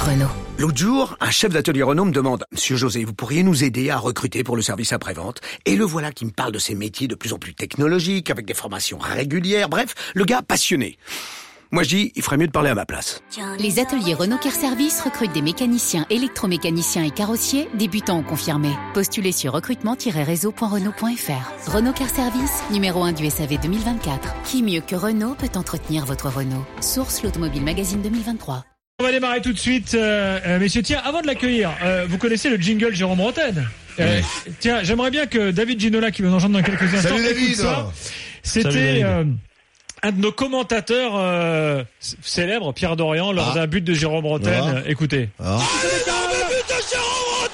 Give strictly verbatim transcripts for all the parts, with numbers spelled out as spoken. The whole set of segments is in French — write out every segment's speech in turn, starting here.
Renault. L'autre jour, un chef d'atelier Renault me demande « Monsieur José, vous pourriez nous aider à recruter pour le service après-vente ?» Et le voilà qui me parle de ces métiers de plus en plus technologiques, avec des formations régulières, bref, le gars passionné. Moi je dis, il ferait mieux de parler à ma place. Les ateliers Renault Car Service recrutent des mécaniciens, électromécaniciens et carrossiers, débutants ou confirmés. Postulez sur recrutement tiret réseau point renault point f r. Renault Car Service, numéro un du S A V deux mille vingt-quatre. Qui mieux que Renault peut entretenir votre Renault? Source l'Automobile Magazine deux mille vingt-trois. On va démarrer tout de suite, euh, euh, messieurs. Tiens, avant de l'accueillir, euh, vous connaissez le jingle Jérôme Bretagne. Euh, oui. Tiens, j'aimerais bien que David Ginola, qui va nous rejoindre dans quelques instants, Salut David. Ça. C'était euh, un de nos commentateurs euh, célèbres, Pierre Dorian, lors ah. d'un but de Jérôme Bretagne. Ah. Écoutez. Ah. Oh, le but de Jérôme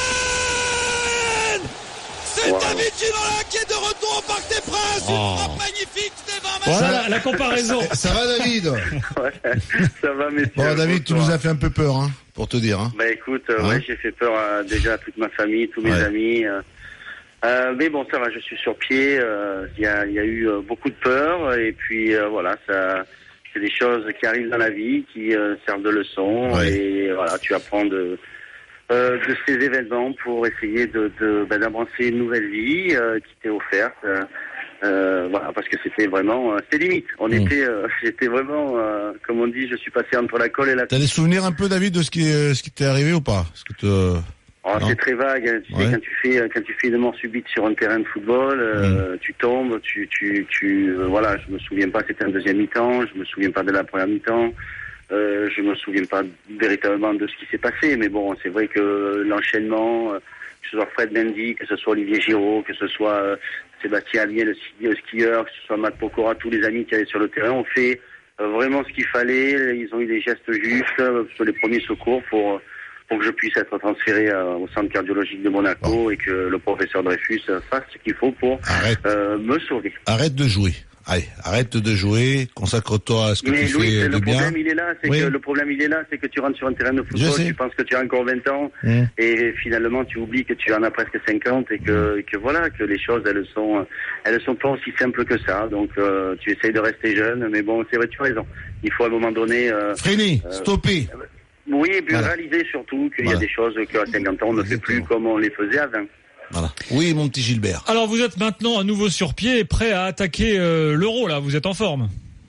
Bretagne. C'est wow. David Ginola qui est de retour au Parc des Princes. Oh. Une frappe magnifique, Stéphane. Voilà la, la comparaison. Ça va David? Ouais, ça va messieurs. Bon David, tu nous as fait un peu peur, hein, pour te dire. Hein. Bah écoute, euh, hein? ouais, j'ai fait peur à, déjà à toute ma famille, tous mes ouais. amis. Euh, euh, mais bon, ça va, je suis sur pied. Il euh, y, a, y a eu euh, beaucoup de peur et puis euh, voilà, ça, c'est des choses qui arrivent dans la vie, qui euh, servent de leçon ouais. et voilà, tu apprends de euh, de ces événements pour essayer de, de bah, d'avancer une nouvelle vie euh, qui t'est offerte. Euh, Euh, voilà, parce que c'était vraiment, euh, c'était limite. On mmh. était, euh, j'étais vraiment, euh, comme on dit, je suis passé entre la colle et la. T'as des souvenirs un peu, David, de ce qui, euh, ce qui t'est arrivé ou pas? Ce que te... oh, c'est très vague. Hein. Tu ouais. sais, quand tu fais, quand tu fais une mort subite sur un terrain de football, euh, mmh. tu tombes, tu, tu, tu, euh, voilà. Je me souviens pas, c'était un deuxième mi-temps. Je me souviens pas de la première mi-temps. Euh, je me souviens pas véritablement de ce qui s'est passé. Mais bon, c'est vrai que l'enchaînement. Euh, que ce soit Fred Mendy, que ce soit Olivier Giroud, que ce soit euh, Sébastien Allier, le, le skieur, que ce soit Matt Pokora, tous les amis qui allaient sur le terrain, ont fait euh, vraiment ce qu'il fallait. Ils ont eu des gestes justes euh, sur les premiers secours pour, pour que je puisse être transféré euh, au centre cardiologique de Monaco oh. et que le professeur Dreyfus fasse ce qu'il faut pour euh, me sauver. Arrête de jouer. Allez, arrête de jouer, consacre-toi à ce que mais tu Louis, fais le de bien. Problème, il est là, c'est oui. que le problème, il est là, c'est que tu rentres sur un terrain de football, tu penses que tu as encore vingt ans, mmh. et finalement, tu oublies que tu en as presque cinquante, et que, mmh. que voilà, que les choses, elles sont, elles sont pas aussi simples que ça. Donc, euh, tu essayes de rester jeune, mais bon, c'est vrai, tu as raison. Il faut à un moment donné... Euh, Freiner, euh, stopper. Euh, oui, et puis voilà. réaliser surtout qu'il voilà. y a des choses qu'à cinquante ans, on ne fait plus comme on les faisait à vingt. Voilà. Oui, mon petit Gilbert. Alors, vous êtes maintenant à nouveau sur pied et prêt à attaquer euh, l'Euro, là. Vous êtes en forme?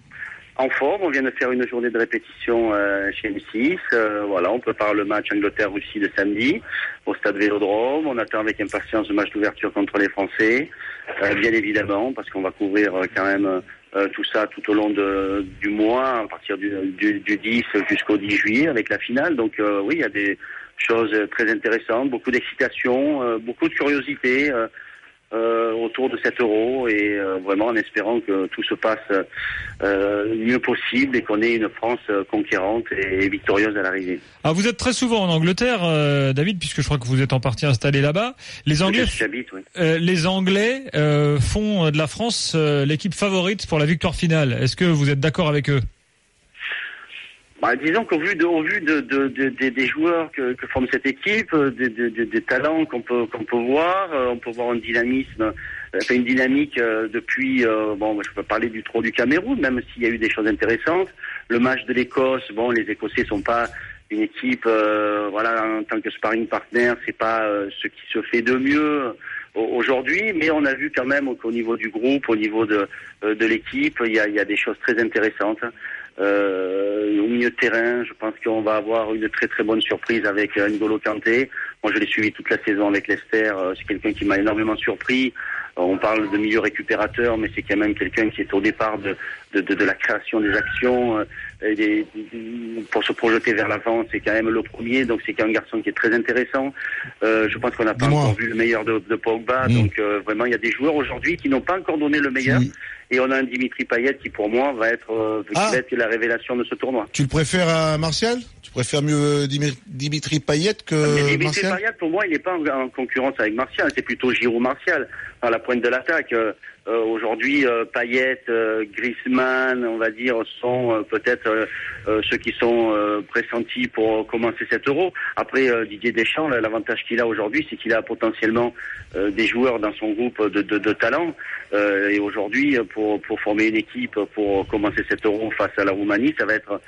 En forme. On vient de faire une journée de répétition euh, chez M six. Euh, voilà, on prépare le match Angleterre-Russie de samedi au stade Vélodrome. On attend avec impatience le match d'ouverture contre les Français, euh, bien évidemment, parce qu'on va couvrir euh, quand même euh, tout ça tout au long de, du mois, à partir du, du, du dix jusqu'au dix juillet avec la finale. Donc euh, oui, il y a des choses très intéressantes, beaucoup d'excitation, euh, beaucoup de curiosité euh, euh, autour de cet euro et euh, vraiment en espérant que tout se passe euh, le mieux possible et qu'on ait une France conquérante et, et victorieuse à l'arrivée. Ah, vous êtes très souvent en Angleterre, euh, David, puisque je crois que vous êtes en partie installé là-bas. Les Anglais, j'habite, oui. euh, les Anglais euh, font de la France euh, l'équipe favorite pour la victoire finale. Est-ce que vous êtes d'accord avec eux? Bah, disons qu'au vu de, au vu de, de, de, de des joueurs que, que forme cette équipe, des de, de, de talents qu'on peut qu'on peut voir, euh, on peut voir un dynamisme, euh, une dynamique euh, depuis. Euh, bon, je peux parler du trot du Cameroun, même s'il y a eu des choses intéressantes. Le match de l'Écosse, bon, les Écossais sont pas une équipe, euh, voilà, en tant que sparring partner, c'est pas euh, ce qui se fait de mieux aujourd'hui, mais on a vu quand même qu'au niveau du groupe, au niveau de de l'équipe, il y a, il y a des choses très intéressantes. Euh, au milieu de terrain, je pense qu'on va avoir une très très bonne surprise avec euh, N'Golo Kanté. Moi, je l'ai suivi toute la saison avec Leicester. Euh, c'est quelqu'un qui m'a énormément surpris. Euh, on parle de milieu récupérateur, mais c'est quand même quelqu'un qui est au départ de de, de, de la création des actions, euh, et des, pour se projeter vers l'avant. C'est quand même le premier, donc c'est un garçon qui est très intéressant. Euh, je pense qu'on n'a pas Dis-moi. encore vu le meilleur de, de Pogba, mmh. donc euh, vraiment il y a des joueurs aujourd'hui qui n'ont pas encore donné le meilleur. Mmh. Et on a un Dimitri Payet qui, pour moi, va être, euh, ah. va être la révélation de ce tournoi. Tu le préfères à Martial? Tu préfères mieux Dimitri Payet que Mais Dimitri Martial? Payet, pour moi, il n'est pas en, en concurrence avec Martial. C'est plutôt Giroud Martial à la pointe de l'attaque. Euh, euh, aujourd'hui, euh, Payet, euh, Griezmann, on va dire, sont euh, peut-être euh, euh, ceux qui sont euh, pressentis pour commencer cet Euro. Après, euh, Didier Deschamps, là, l'avantage qu'il a aujourd'hui, c'est qu'il a potentiellement euh, des joueurs dans son groupe de, de, de talent. Euh, et aujourd'hui, pour, pour former une équipe, pour commencer cet Euro face à la Roumanie, ça va être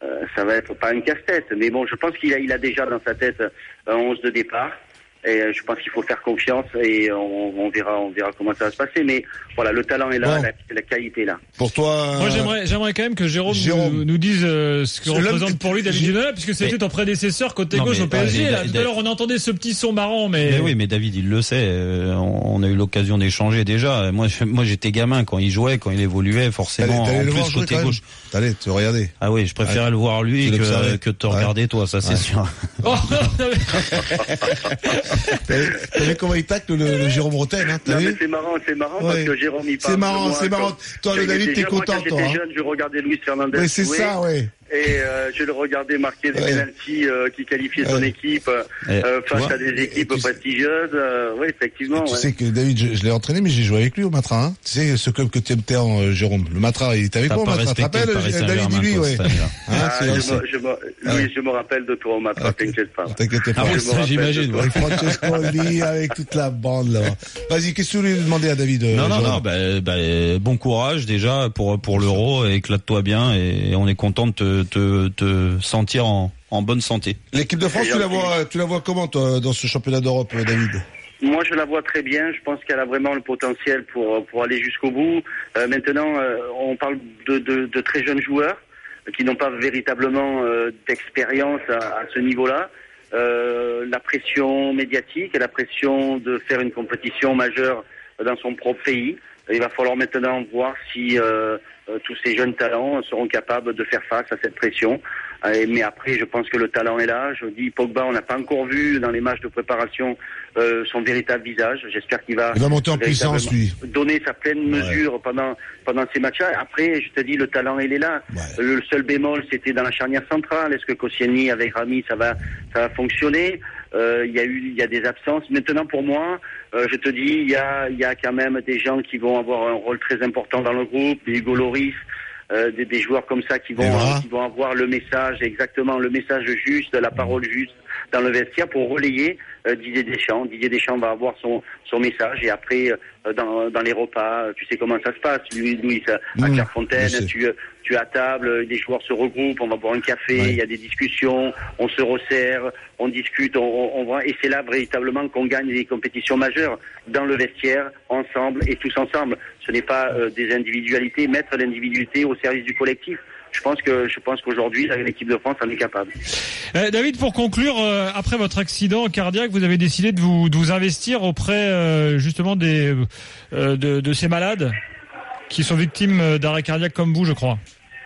euh, ça va être pas un casse-tête. Mais bon, je pense qu'il a, il a déjà dans sa tête un onze de départ. Et je pense qu'il faut faire confiance et on, on verra, on verra comment ça va se passer. Mais voilà, le talent est là, bon. la, la qualité est là. Pour toi, moi j'aimerais, j'aimerais quand même que Jérôme, Jérôme. Nous, nous dise euh, ce que représente pour lui David Ginola, puisque c'était mais... ton prédécesseur côté non, gauche mais, au P S G. Ouais, là, tout à l'heure, on entendait ce petit son marrant, mais. mais oui, mais David, il le sait. Euh, on a eu l'occasion d'échanger déjà. Moi, je, moi, j'étais gamin quand il jouait, quand il évoluait, forcément. T'allais, t'allais en plus côté gauche. T'allais te regarder. Ah oui, je préférais ah, le voir lui que, que te regarder ouais. toi, ça c'est ouais. sûr. T'as vu comment il tacle le, le Jérôme Rotten, hein, non, mais c'est marrant, c'est marrant ouais. parce que Jérôme il parle. C'est marrant, c'est marrant. Toi, le David, t'es content, moi, quand toi. J'étais hein. jeune, je regardais Luis Fernandez. Oui, c'est jouer, ça, ouais. Et euh, je le regardais marquer des ouais. pénaltys euh, qui qualifiaient ouais. son équipe euh, face vois, à des équipes prestigieuses. Euh, oui, effectivement. Tu ouais. sais que David, je, je l'ai entraîné, mais j'ai joué avec lui au Matra. Hein. Tu sais, ce club que tu aimes tant, euh, Jérôme. Le Matra, il était avec moi au Matra. Tu te rappelles, David dit lui, ouais. Ah, je me, je me, Louis, je me rappelle de toi au Matra, t'inquiète pas. T'inquiète pas. Ah, ça, j'imagine. Avec Francesco Lee, avec toute la bande là. Vas-y, qu'est-ce que tu voulais demander à David? Non, non, non. Bah, bah, bon courage déjà pour pour l'Euro, éclate-toi bien et on est content de te te, te sentir en, en bonne santé. L'équipe de France, tu la vois, tu la vois comment toi dans ce championnat d'Europe, David? Moi, je la vois très bien. Je pense qu'elle a vraiment le potentiel pour pour aller jusqu'au bout. Euh, maintenant, euh, on parle de, de, de très jeunes joueurs qui n'ont pas véritablement euh, d'expérience à, à ce niveau-là. Euh, la pression médiatique et la pression de faire une compétition majeure dans son propre pays. Il va falloir maintenant voir si euh, euh, tous ces jeunes talents seront capables de faire face à cette pression. Euh, mais après, je pense que le talent est là. Je dis Pogba, on n'a pas encore vu dans les matchs de préparation euh, son véritable visage. J'espère qu'il va, il va monter en puissance, lui. Donner sa pleine mesure ouais. pendant pendant ces matchs-là. Après, je te dis, le talent, il est là. Ouais. Le seul bémol, c'était dans la charnière centrale. Est-ce que Koscielny avec Rami, ça va ça va fonctionner? Euh, il y a eu, il y a des absences. Maintenant, pour moi, euh, je te dis, il y a, il y a quand même des gens qui vont avoir un rôle très important dans le groupe, des Hugo Lloris, euh, des, des joueurs comme ça qui vont, euh, qui vont avoir le message, exactement le message juste, la parole juste dans le vestiaire pour relayer euh, Didier Deschamps. Didier Deschamps va avoir son son message et après euh, dans dans les repas, tu sais comment ça se passe. Louis, Louis à Clairefontaine, mmh, tu tu es à table, des joueurs se regroupent, on va boire un café, ouais. il y a des discussions, on se resserre, on discute, on, on, on va, et c'est là véritablement qu'on gagne des compétitions majeures dans le vestiaire, ensemble et tous ensemble. Ce n'est pas euh, des individualités, mettre l'individualité au service du collectif. Je pense que je pense qu'aujourd'hui l'équipe de France en est capable. Euh, David, pour conclure, euh, après votre accident cardiaque, vous avez décidé de vous de vous investir auprès euh, justement des euh, de, de ces malades qui sont victimes d'arrêt cardiaque comme vous, je crois.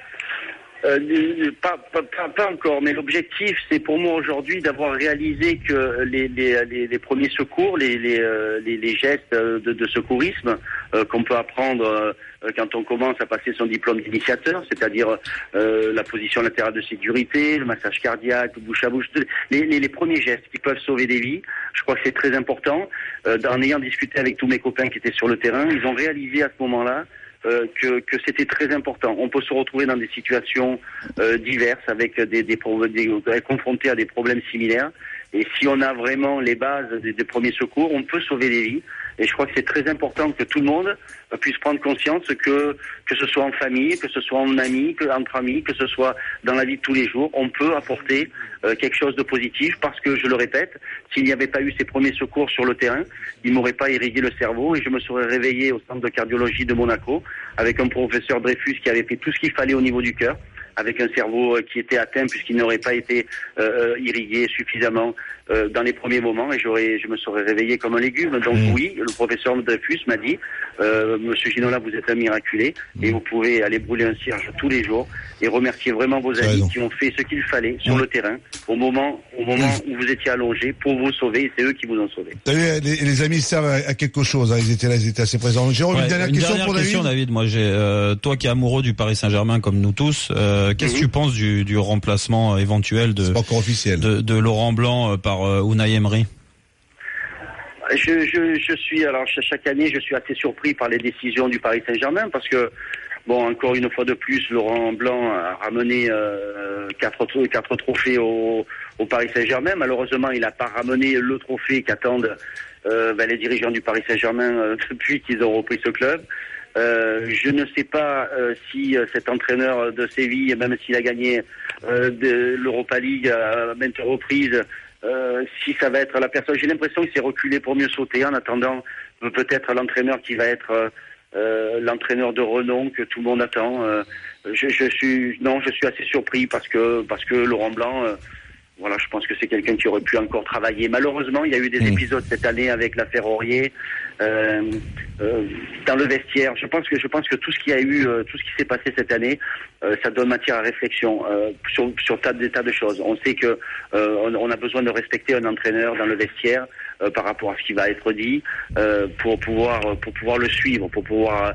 Euh, pas, pas, pas, pas encore, mais l'objectif, c'est pour moi aujourd'hui d'avoir réalisé que les, les, les, les premiers secours, les, les, les, les gestes de, de secourisme euh, qu'on peut apprendre euh, quand on commence à passer son diplôme d'initiateur, c'est-à-dire euh, la position latérale de sécurité, le massage cardiaque, bouche à bouche, les, les, les premiers gestes qui peuvent sauver des vies, je crois que c'est très important. Euh, en ayant discuté avec tous mes copains qui étaient sur le terrain, ils ont réalisé à ce moment-là Euh, que, que c'était très important. On peut se retrouver dans des situations euh, diverses avec des, des, des confrontés à des problèmes similaires. Et si on a vraiment les bases des, des premiers secours, on peut sauver des vies. Et je crois que c'est très important que tout le monde puisse prendre conscience que que ce soit en famille, que ce soit en amis, que entre amis, que ce soit dans la vie de tous les jours, on peut apporter euh, quelque chose de positif parce que, je le répète, s'il n'y avait pas eu ces premiers secours sur le terrain, il m'aurait pas irrigué le cerveau et je me serais réveillé au centre de cardiologie de Monaco avec un professeur Dreyfus qui avait fait tout ce qu'il fallait au niveau du cœur, avec un cerveau qui était atteint puisqu'il n'aurait pas été euh, irrigué suffisamment euh, dans les premiers moments et j'aurais, je me serais réveillé comme un légume. Donc mmh. oui, le professeur Dreyfus m'a dit, euh, Monsieur Ginola, vous êtes un miraculé mmh. et vous pouvez aller brûler un cierge tous les jours et remercier vraiment vos amis qui ont fait ce qu'il fallait sur mmh. le terrain au moment, au moment mmh. où vous étiez allongé pour vous sauver et c'est eux qui vous ont sauvé. T'as vu, les, les amis servent à, à quelque chose, hein. Ils étaient là, ils étaient assez présents. Jérôme, ouais, une dernière une question dernière pour question, David. David. Moi, j'ai, euh, toi qui es amoureux du Paris Saint-Germain comme nous tous, euh, qu'est-ce que mmh. tu penses du, du remplacement éventuel de, c'est pas encore officiel. de, de Laurent Blanc par euh, Unai Emery? Je, je, je suis, alors chaque année, je suis assez surpris par les décisions du Paris Saint-Germain parce que, bon, encore une fois de plus, Laurent Blanc a ramené euh, quatre, quatre trophées au, au Paris Saint-Germain. Malheureusement, il n'a pas ramené le trophée qu'attendent euh, ben, les dirigeants du Paris Saint-Germain euh, depuis qu'ils ont repris ce club. Euh, je ne sais pas euh, si euh, cet entraîneur de Séville, même s'il a gagné euh, de l'Europa League à maintes reprises, euh, si ça va être la personne. J'ai l'impression qu'il s'est reculé pour mieux sauter en attendant euh, peut-être l'entraîneur qui va être euh, euh, l'entraîneur de renom que tout le monde attend. Euh, je, je suis non, je suis assez surpris parce que parce que Laurent Blanc. Euh, Voilà, je pense que c'est quelqu'un qui aurait pu encore travailler. Malheureusement, il y a eu des mmh. épisodes cette année avec l'affaire Aurier euh, euh, dans le vestiaire. Je pense que je pense que tout ce qui a eu, euh, tout ce qui s'est passé cette année, euh, ça donne matière à réflexion euh, sur sur tas des tas de choses. On sait que euh, on, on a besoin de respecter un entraîneur dans le vestiaire euh, par rapport à ce qui va être dit euh, pour pouvoir pour pouvoir le suivre, pour pouvoir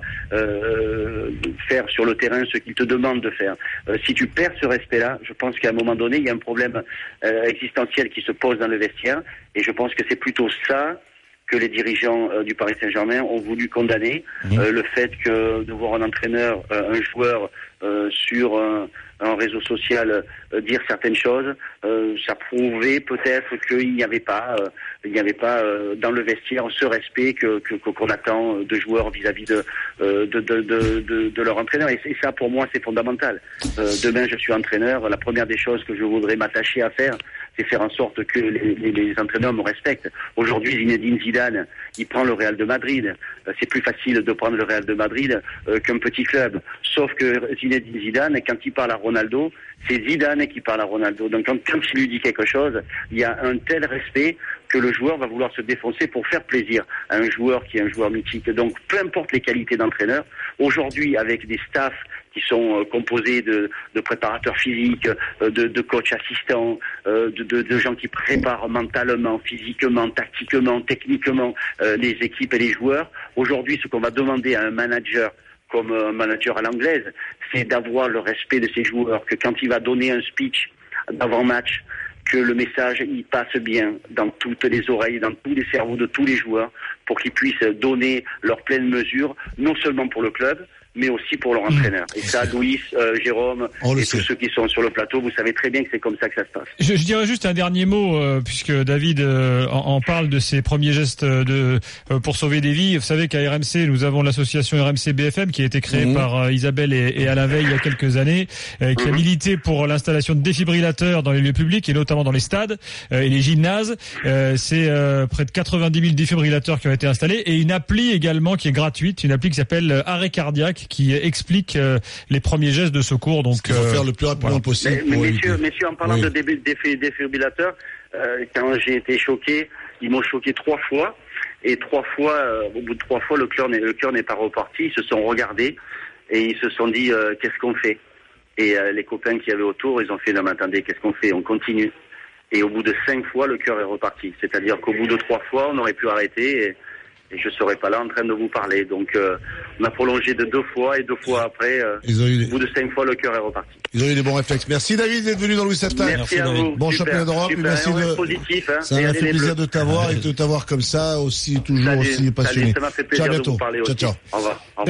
euh, faire sur le terrain ce qu'il te demande de faire. Euh, si tu perds ce respect-là, je pense qu'à un moment donné, il y a un problème Euh, existentielle qui se pose dans le vestiaire, et je pense que c'est plutôt ça que les dirigeants euh, du Paris Saint-Germain ont voulu condamner, mmh. euh, le fait que de voir un entraîneur, euh, un joueur euh, sur un, un réseau social euh, dire certaines choses, euh, ça prouvait peut-être qu'il n'y avait pas, euh, il n'y avait pas euh, dans le vestiaire ce respect que, que qu'on attend de joueurs vis-à-vis de euh, de, de, de, de de leur entraîneur. Et, et ça, pour moi, c'est fondamental. Euh, demain, je suis entraîneur. La première des choses que je voudrais m'attacher à faire, c'est faire en sorte que les, les, les entraîneurs me respectent. Aujourd'hui, Zinedine Zidane, il prend le Real de Madrid. Euh, c'est plus facile de prendre le Real de Madrid euh, qu'un petit club. Sauf que Zinedine Zidane, quand il parle à Ronaldo, c'est Zidane qui parle à Ronaldo. Donc quand, quand il lui dit quelque chose, il y a un tel respect que le joueur va vouloir se défoncer pour faire plaisir à un joueur qui est un joueur mythique. Donc peu importe les qualités d'entraîneur, aujourd'hui avec des staffs qui sont euh, composés de, de préparateurs physiques, euh, de, de coachs assistants, euh, de, de, de gens qui préparent mentalement, physiquement, tactiquement, techniquement euh, les équipes et les joueurs. Aujourd'hui, ce qu'on va demander à un manager comme un manager à l'anglaise, c'est d'avoir le respect de ses joueurs, que quand il va donner un speech d'avant-match, que le message il passe bien dans toutes les oreilles, dans tous les cerveaux de tous les joueurs, pour qu'ils puissent donner leur pleine mesure, non seulement pour le club, mais aussi pour leur entraîneur. Et ça, Louis, euh, Jérôme et tous ceux qui sont sur le plateau, vous savez très bien que c'est comme ça que ça se passe. Je, je dirais juste un dernier mot, euh, puisque David euh, en, en parle de ses premiers gestes de euh, pour sauver des vies. Vous savez qu'à R M C, nous avons l'association R M C B F M qui a été créée mmh. par euh, Isabelle et, et Alain Veil il y a quelques années, euh, qui mmh. a milité pour l'installation de défibrillateurs dans les lieux publics et notamment dans les stades euh, et les gymnases. Euh, c'est euh, près de quatre-vingt-dix mille défibrillateurs qui ont été installés et une appli également qui est gratuite, une appli qui s'appelle Arrêt Cardiaque, qui explique euh, les premiers gestes de secours. Donc, il faut euh, faire le plus rapidement voilà. possible. Mais, mais messieurs, messieurs, en parlant oui. de défibrillateurs, euh, quand j'ai été choqué, ils m'ont choqué trois fois, et trois fois, euh, au bout de trois fois, le cœur n'est, le cœur n'est pas reparti. Ils se sont regardés et ils se sont dit euh, qu'est-ce qu'on fait. Et euh, les copains qui avaient autour, ils ont fait non mais attendez, qu'est-ce qu'on fait? On continue. Et au bout de cinq fois, le cœur est reparti. C'est-à-dire qu'au bout de trois fois, on aurait pu arrêter. Et, Et je ne serais pas là en train de vous parler. Donc, euh, on a prolongé de deux fois et deux fois après, euh, au bout de cinq fois, le cœur est reparti. Ils ont eu des bons réflexes. Merci David d'être venu dans Louis Septin. Merci, merci à vous. Bon super, championnat d'Europe. Super, merci de... positif. Hein, ça m'a fait plaisir de t'avoir et de t'avoir comme ça, aussi toujours Salut. aussi passionné. Salut, ça m'a fait plaisir ciao, de vous parler ciao, aussi. Ciao. Au revoir. Au revoir.